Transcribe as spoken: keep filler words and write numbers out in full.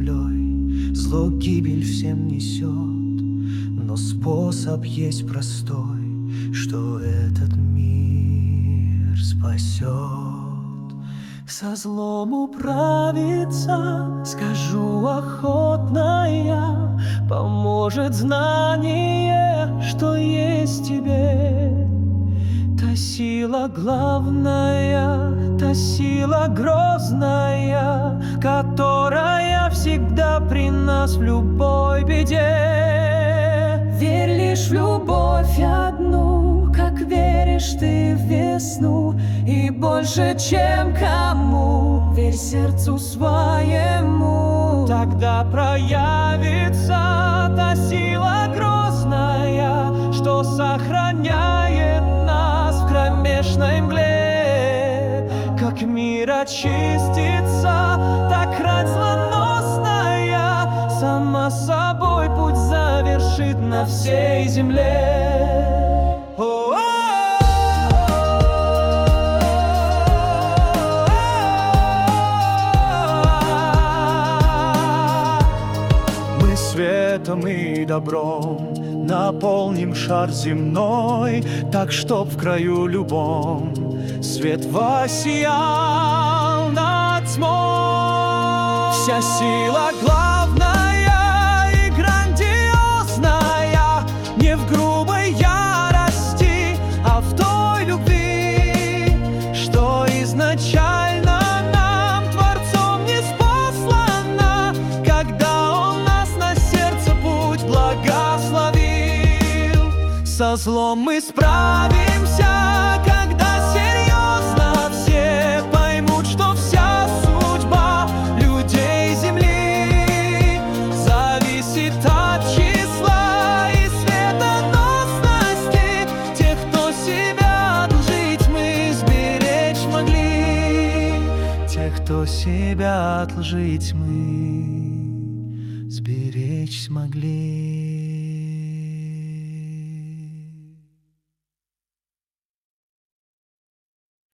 землей. Зло гибель всем несет, но способ есть простой, что этот мир спасет. Со злом управиться, скажу охотно я, поможет знание, что есть в тебе. Та сила главная, та сила грозная, которая всегда при нас в любой беде. Верь лишь в любовь одну, как веришь ты в весну, и больше, чем кому, верь сердцу своему. Тогда проявится та сила грозная, что сохраняет нас в кромешной мгле. Как мир очистится, так рань злоносная сама собой путь завершит на всей земле. Мы светом и добром наполним шар земной, так чтоб в краю любом свет воссиял над тьмой. Вся сила главная и грандиозная не в грубой ярости, а в той любви, что изначально нам Творцом ниспослана, когда Он нас на сердце путь благословил. Со злом мы справимся, когда серьезно все поймут, что вся судьба людей земли зависит от числа и светоносности тех, кто себя от лжи тьмы сберечь смогли. Тех, кто себя от лжи тьмы сберечь смогли.